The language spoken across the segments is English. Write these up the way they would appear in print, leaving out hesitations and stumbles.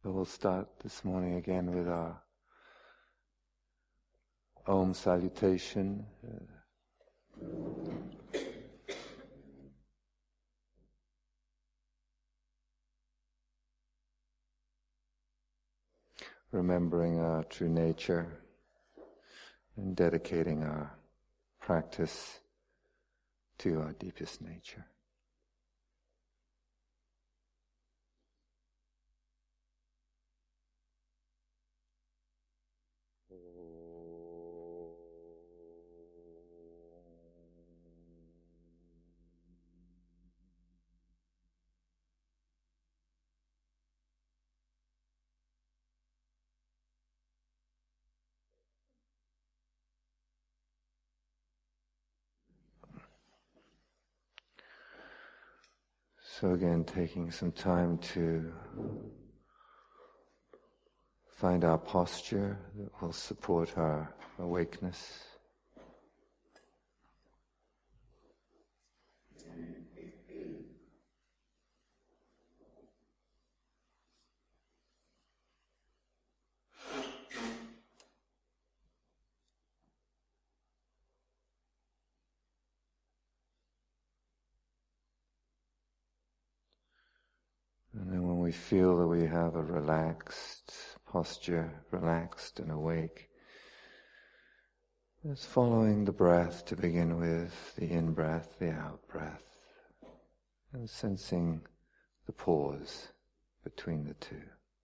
So we'll start this morning again with our Om salutation. Remembering our true nature and dedicating our practice to our deepest nature. So again, taking some time to find our posture that will support our awakeness. And then when we feel that we have a relaxed posture, relaxed and awake, just following the breath to begin with, the in-breath, the out-breath, and sensing the pause between the two.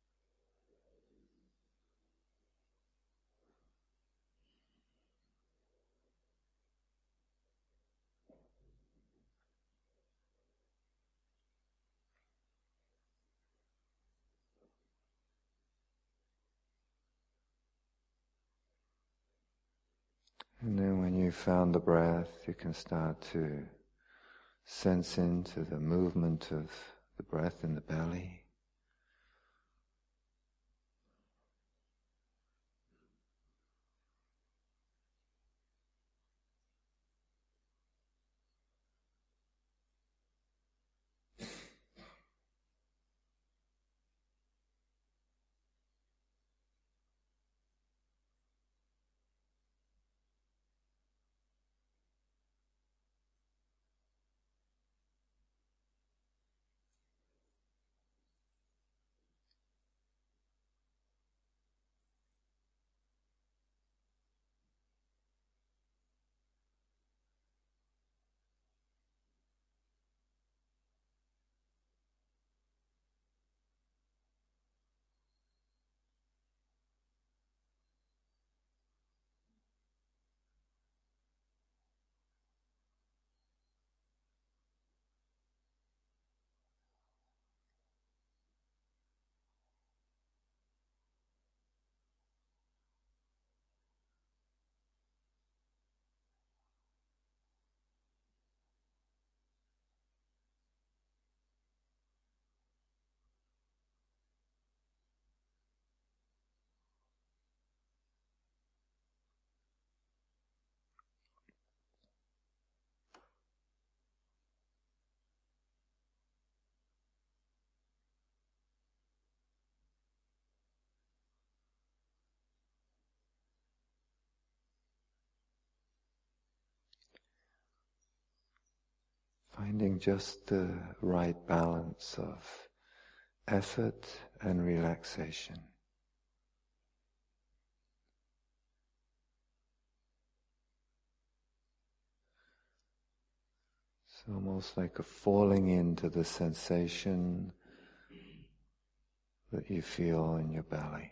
And then when you've found the breath, you can start to sense into the movement of the breath in the belly. Finding just the right balance of effort and relaxation. It's almost like a falling into the sensation that you feel in your belly.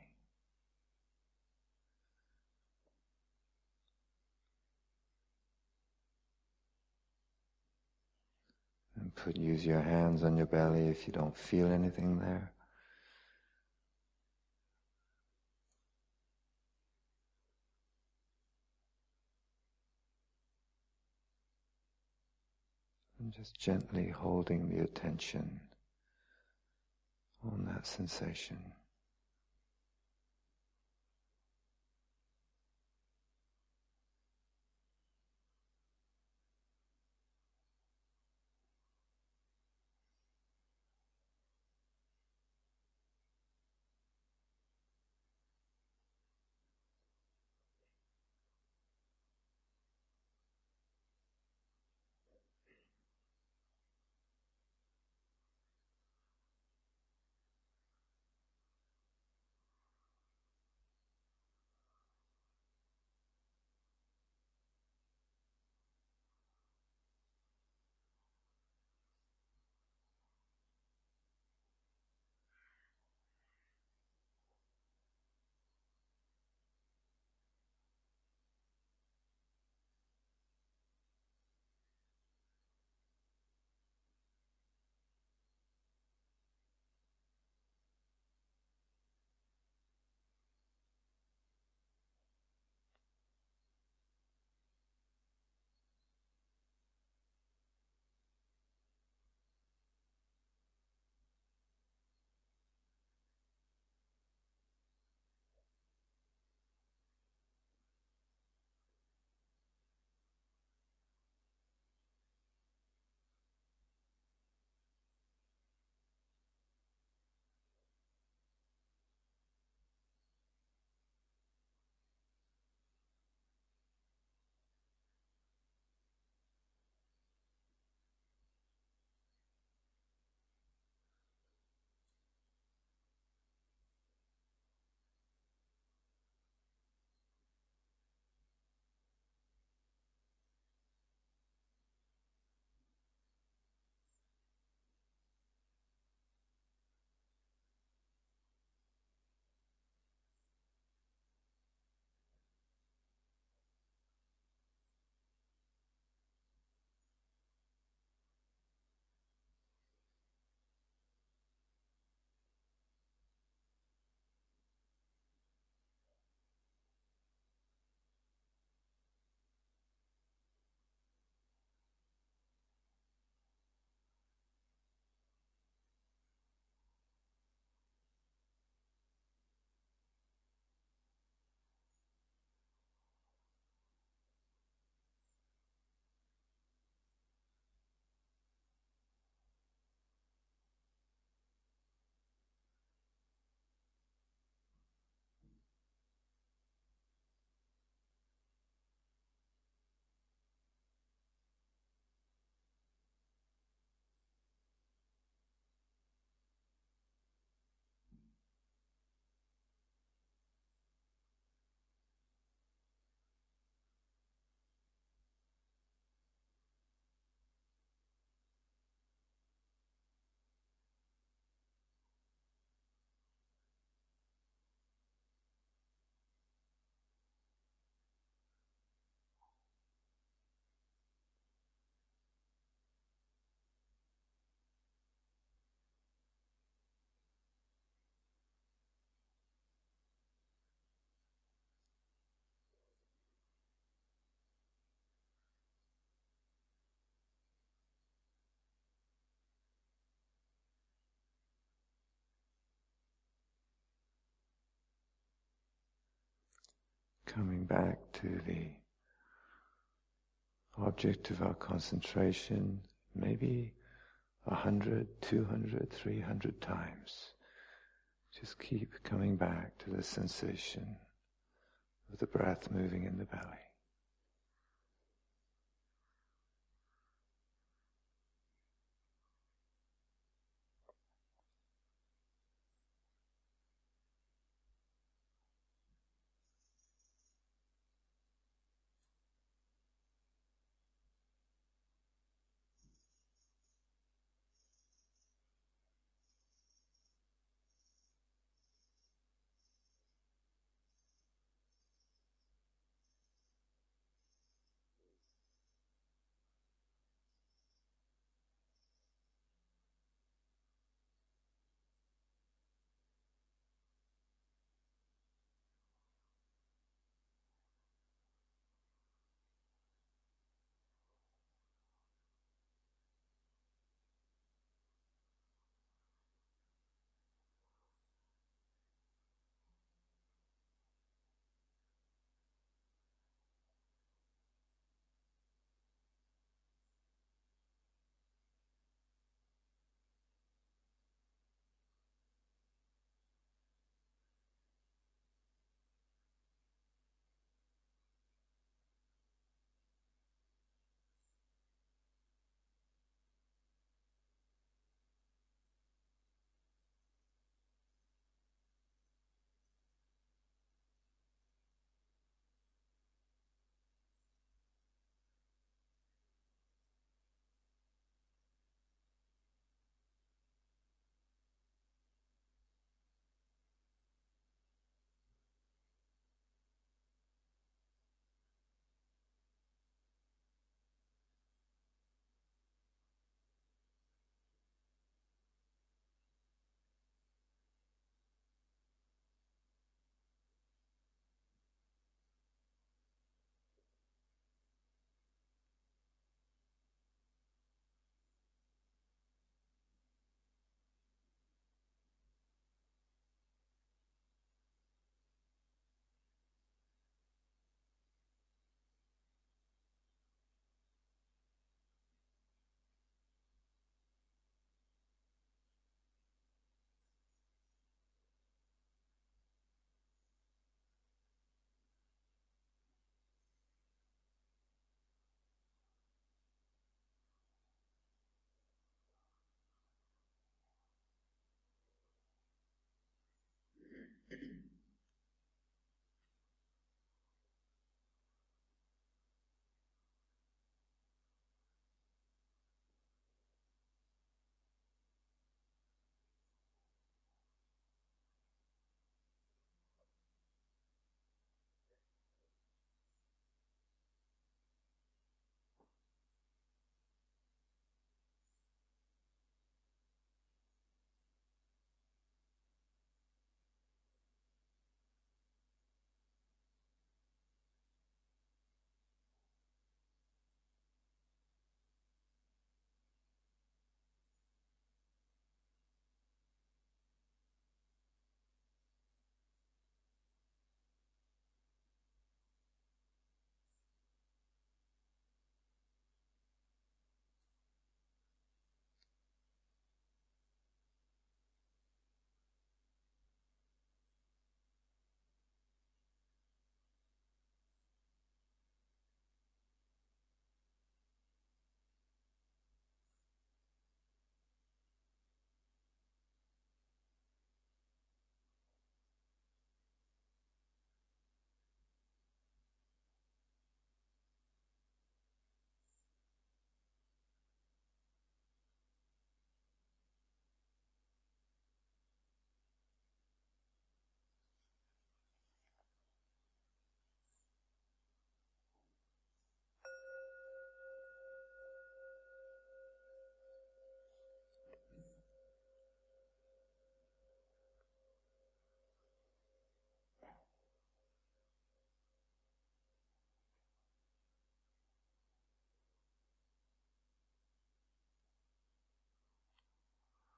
And use your hands on your belly if you don't feel anything there. And just gently holding the attention on that sensation. coming back to the object of our concentration, maybe 100, 200, 300 times. Just keep coming back to the sensation of the breath moving in the belly.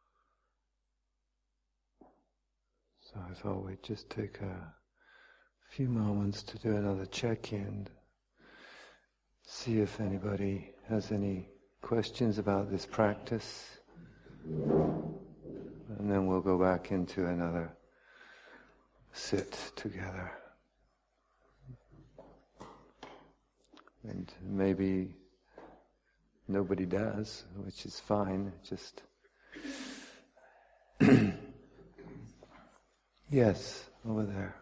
So I thought we'd just take a few moments to do another check-in. See if anybody has any questions about this practice. And then we'll go back into another sit together. And maybe nobody does, which is fine. Just yes, over there.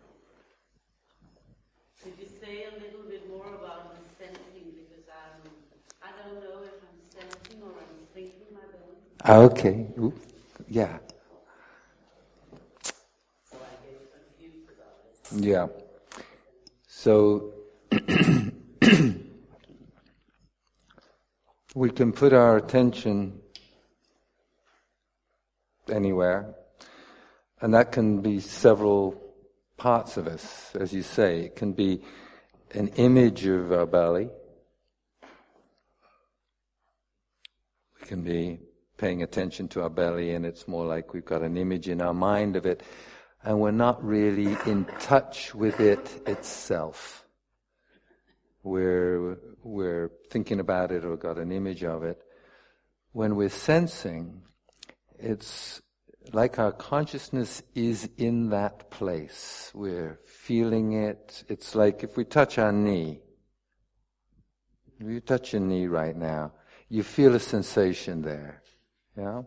Could you say a little bit more about the sensing? Because I don't know if I'm sensing or I'm thinking my belly. Okay. Ooh. Yeah. So I get confused about it. Yeah. So we can put our attention anywhere, and that can be several parts of us, as you say. It can be an image of our belly. We can be paying attention to our belly, and it's more like we've got an image in our mind of it, and we're not really in touch with it itself. We're thinking about it or got an image of it. When we're sensing, it's like our consciousness is in that place. We're feeling it. It's like if we touch our knee. If you touch your knee right now, you feel a sensation there. Yeah?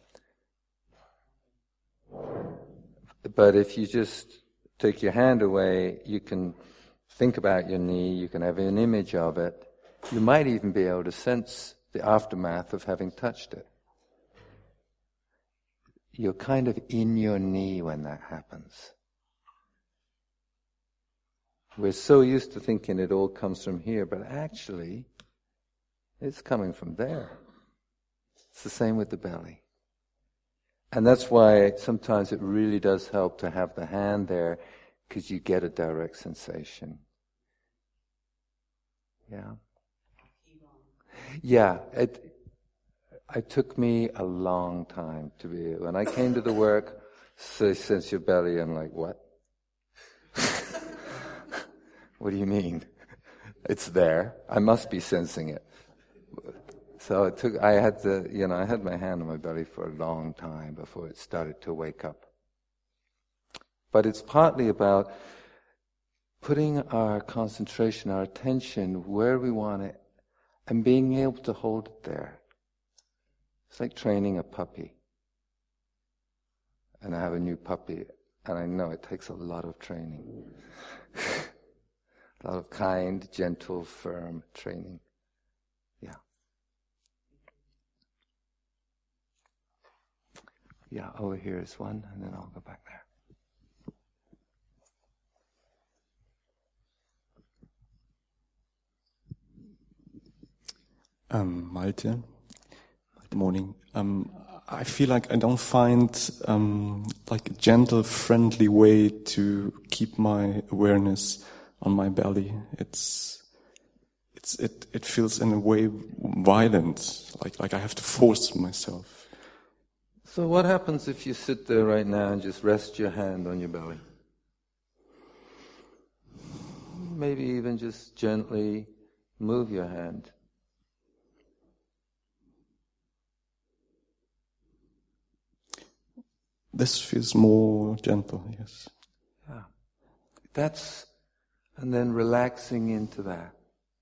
But if you just take your hand away, you can think about your knee, you can have an image of it. You might even be able to sense the aftermath of having touched it. You're kind of in your knee when that happens. We're so used to thinking it all comes from here, but actually, it's coming from there. It's the same with the belly. And that's why sometimes it really does help to have the hand there, because you get a direct sensation. Yeah? Yeah, it took me a long time to be, when I came to the work, say, sense your belly, I'm like, what? What do you mean? It's there. I must be sensing it. So I had my hand on my belly for a long time before it started to wake up. But it's partly about putting our concentration, our attention where we want it, and being able to hold it there. It's like training a puppy. And I have a new puppy, and I know it takes a lot of training. A lot of kind, gentle, firm training. Yeah. Yeah, over here is one, and then I'll go back there. Malte. Good morning. I feel like I don't find like a gentle, friendly way to keep my awareness on my belly. It feels in a way violent, like I have to force myself. So what happens if you sit there right now and just rest your hand on your belly? Maybe even just gently move your hand. This feels more gentle, yes. Yeah. And then relaxing into that.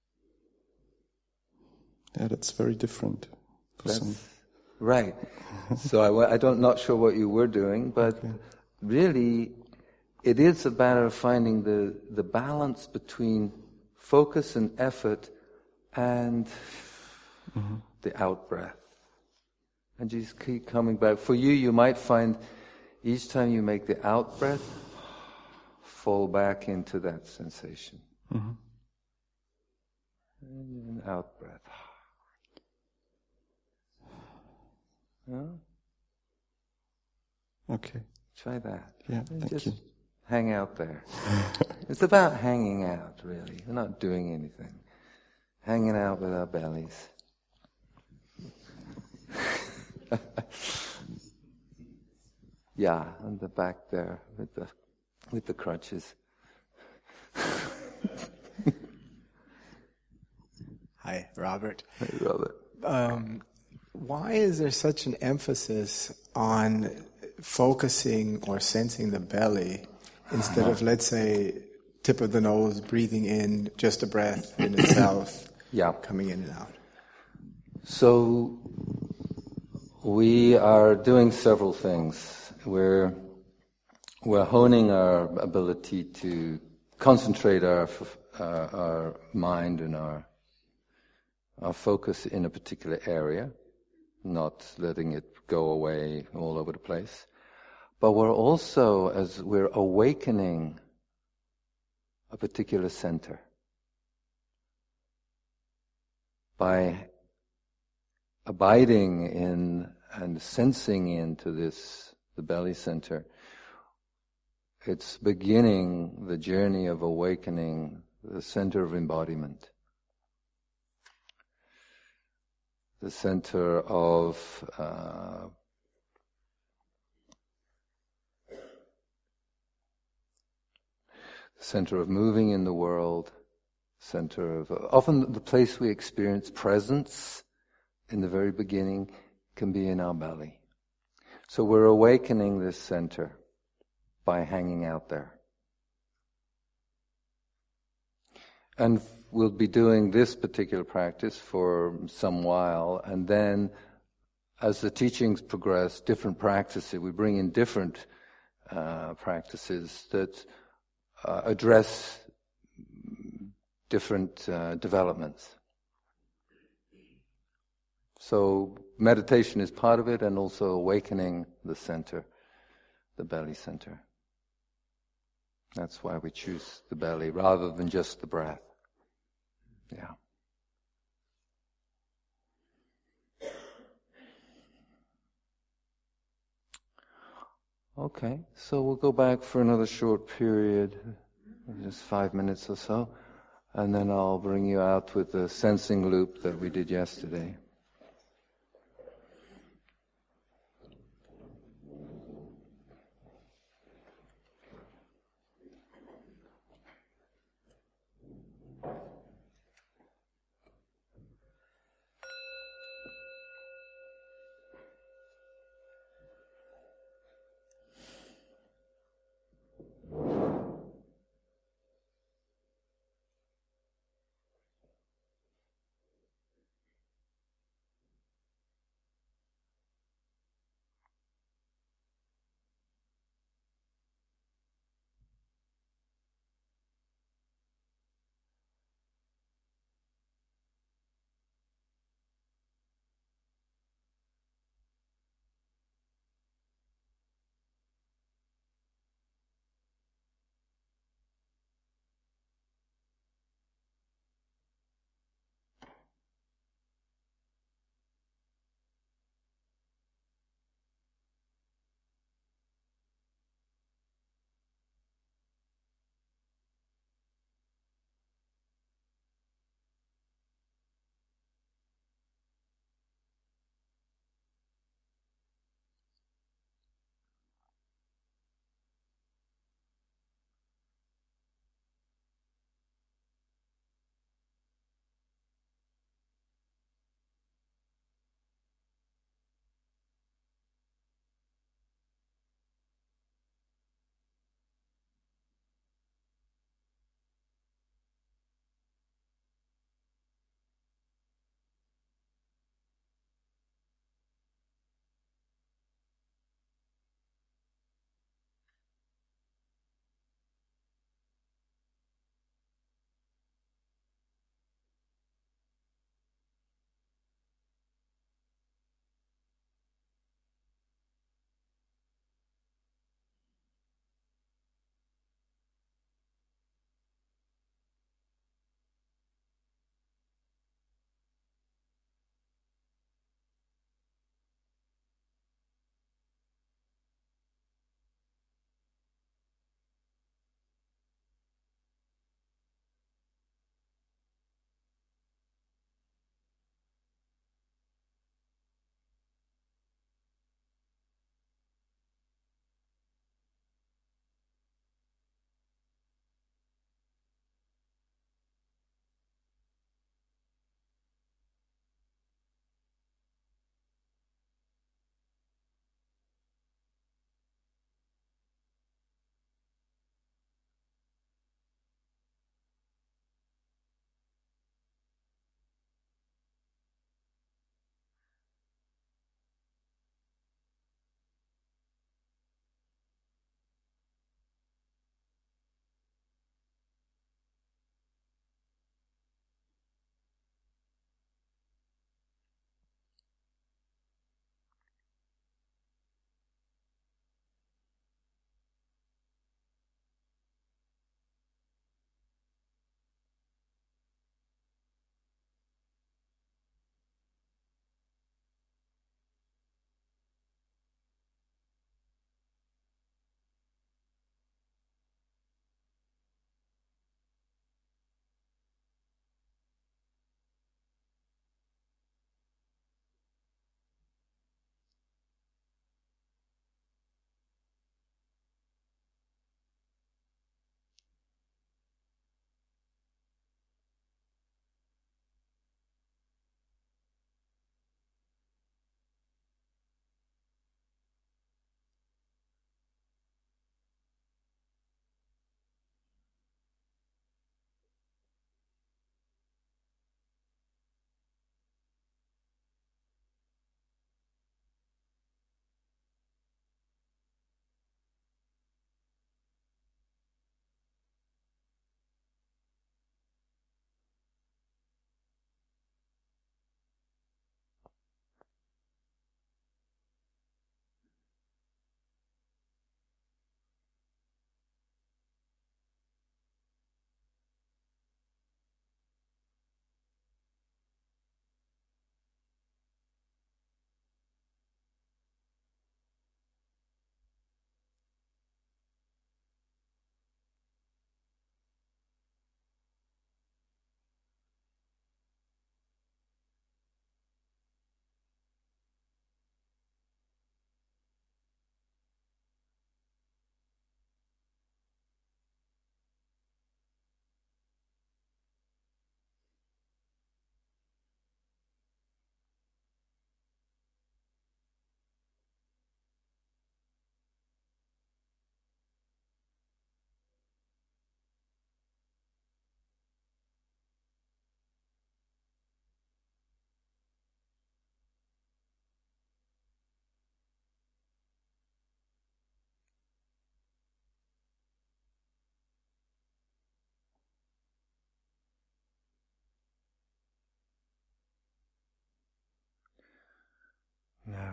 Yeah, that's very different. Right. So I'm not sure what you were doing, but okay. Really, it is a matter of finding the balance between focus and effort and the out-breath. And just keep coming back. For you might find each time you make the out-breath, fall back into that sensation. Mm-hmm. And out-breath. No? Okay. Try that. Yeah, thank you. Hang out there. It's about hanging out, really. We're not doing anything. Hanging out with our bellies. Yeah, on the back there with the crutches. Hi, Robert. Hey, Robert. Why is there such an emphasis on focusing or sensing the belly instead of, let's say, tip of the nose, breathing in, just a breath in itself, coming in and out? So we are doing several things. We're honing our ability to concentrate our mind and our focus in a particular area, not letting it go away all over the place. But we're also, as we're awakening a particular center by abiding in and sensing into this, the belly center. It's beginning the journey of awakening the center of embodiment. The center of moving in the world, center of often the place we experience presence in the very beginning can be in our belly. So we're awakening this center by hanging out there. And we'll be doing this particular practice for some while, and then as the teachings progress, different practices, we bring in different practices that address different developments. So meditation is part of it, and also awakening the center, the belly center. That's why we choose the belly rather than just the breath. Yeah. Okay, so we'll go back for another short period, just 5 minutes or so, and then I'll bring you out with the sensing loop that we did yesterday.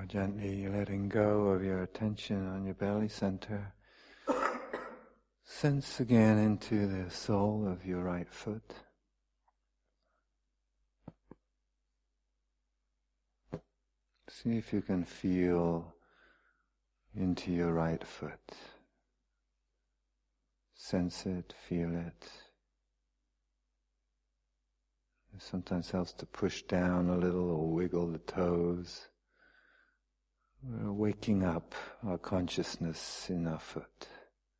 gently letting go of your attention on your belly center. Sense again into the sole of your right foot. See if you can feel into your right foot. Sense it, feel it. It sometimes helps to push down a little or wiggle the toes. We're waking up our consciousness in our foot.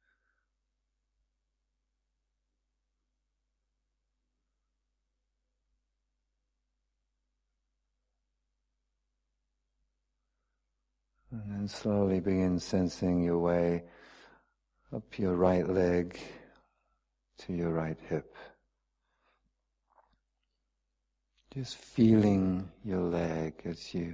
And then slowly begin sensing your way up your right leg to your right hip. Just feeling your leg as you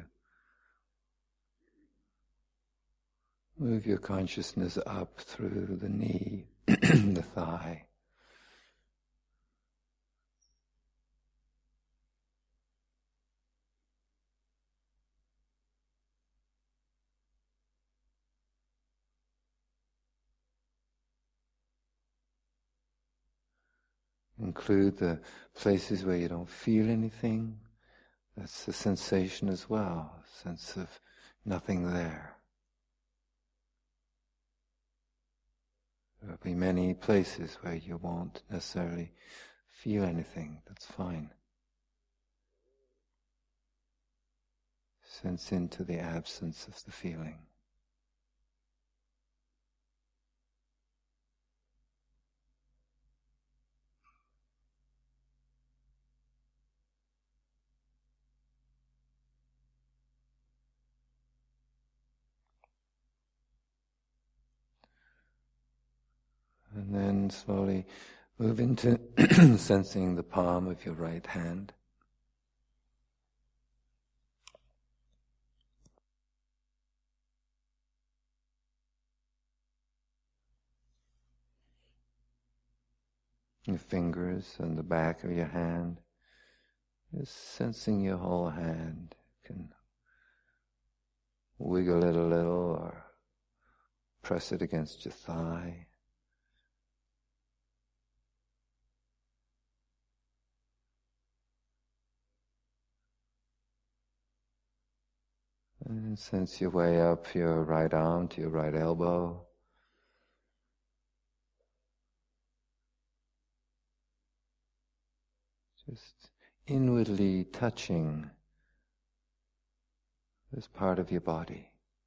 move your consciousness up through the knee, the thigh. Include the places where you don't feel anything. That's the sensation as well, a sense of nothing there. There'll be many places where you won't necessarily feel anything. That's fine. Sense into the absence of the feeling. And then slowly move into sensing the palm of your right hand. Your fingers on the back of your hand. Just sensing your whole hand. You can wiggle it a little or press it against your thigh. And sense your way up your right arm to your right elbow. Just inwardly touching this part of your body.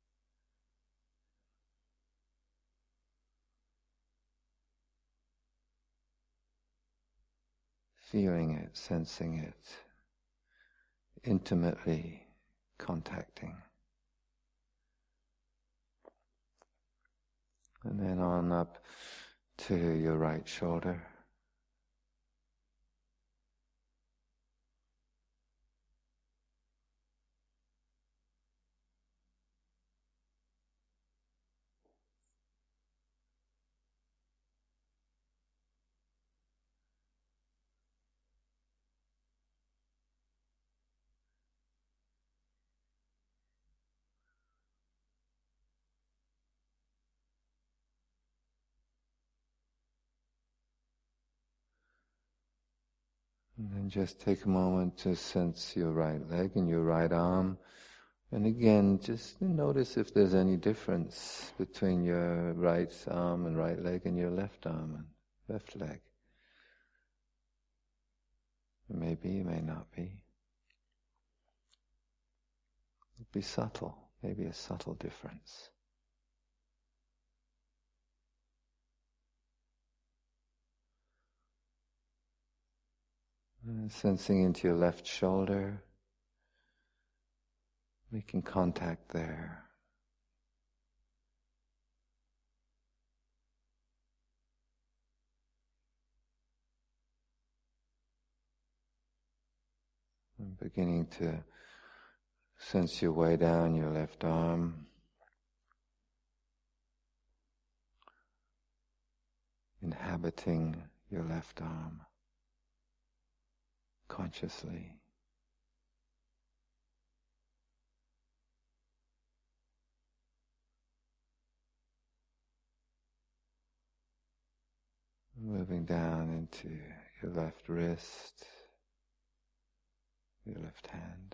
Feeling it, sensing it, intimately contacting. And then on up to your right shoulder. And then just take a moment to sense your right leg and your right arm. And again, just notice if there's any difference between your right arm and right leg and your left arm and left leg. Maybe, it may not be. It'll be subtle, maybe a subtle difference. And sensing into your left shoulder, making contact there. And beginning to sense your way down your left arm, inhabiting your left arm consciously. moving down into your left wrist, your left hand.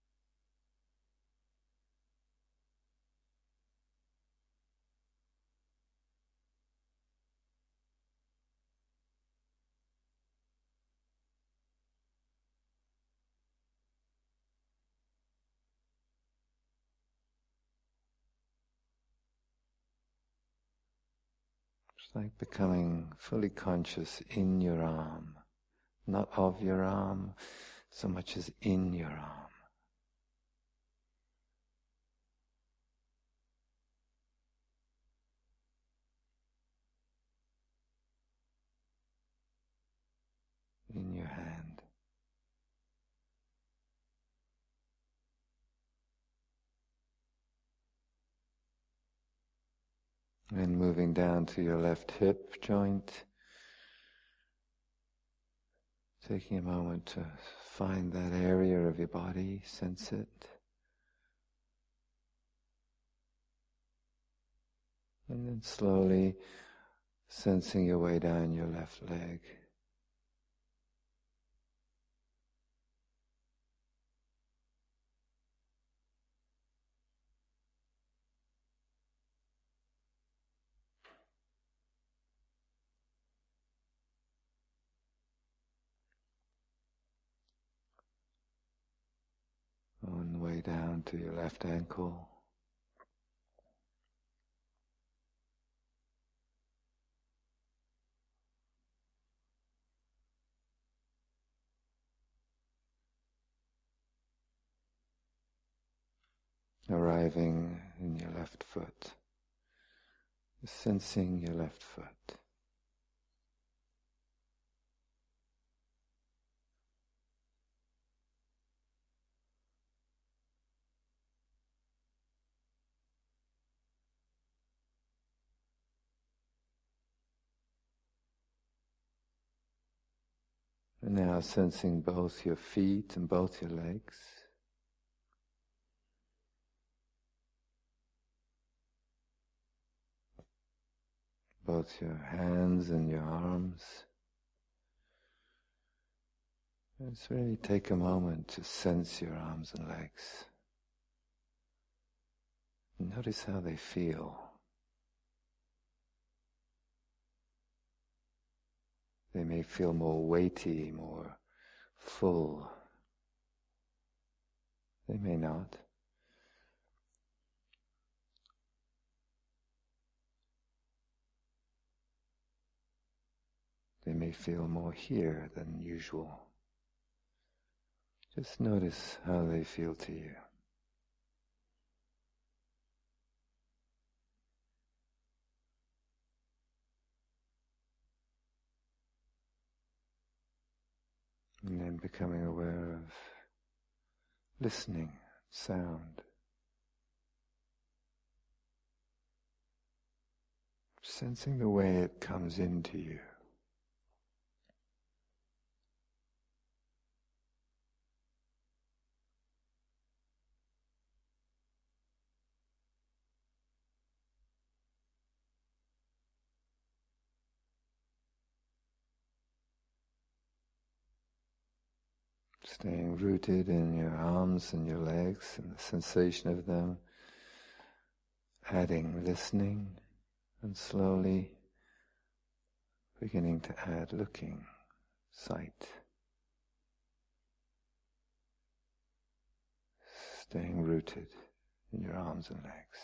It's like becoming fully conscious in your arm, not of your arm so much as in your arm. In your hand. And moving down to your left hip joint, taking a moment to find that area of your body, sense it. And then slowly sensing your way down your left leg. On the way down to your left ankle. Arriving in your left foot. Sensing your left foot. And now sensing both your feet and both your legs. Both your hands and your arms. Just really take a moment to sense your arms and legs. Notice how they feel. They may feel more weighty, more full. They may not. They may feel more here than usual. Just notice how they feel to you. And then becoming aware of listening, sound. Sensing the way it comes into you. Staying rooted in your arms and your legs and the sensation of them. Adding listening and slowly beginning to add looking, sight. Staying rooted in your arms and legs.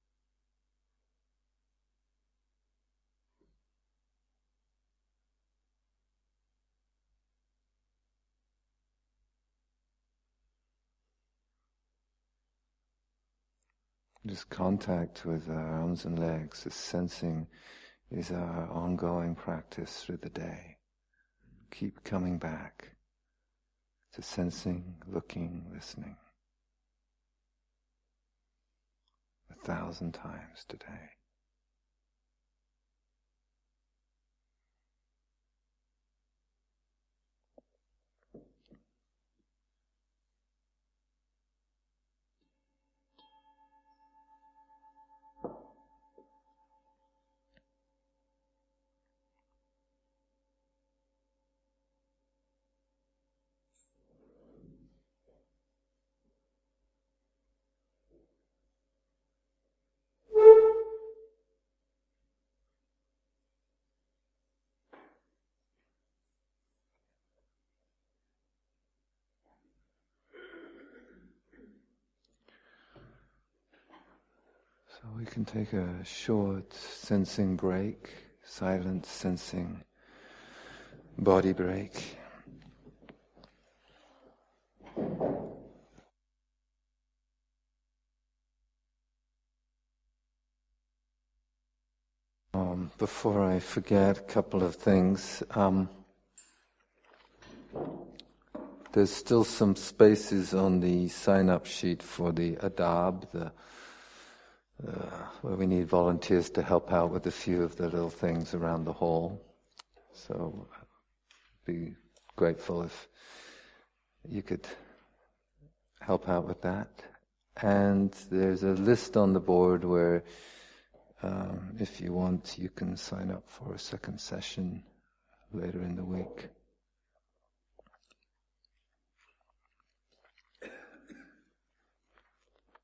Just contact with our arms and legs, this sensing is our ongoing practice through the day. Keep coming back to sensing, looking, listening. 1,000 times today. we can take a short sensing break, silent sensing body break. Before I forget, a couple of things. There's still some spaces on the sign-up sheet for the Adab, where we need volunteers to help out with a few of the little things around the hall. So I'd be grateful if you could help out with that. And there's a list on the board where if you want, you can sign up for a second session later in the week.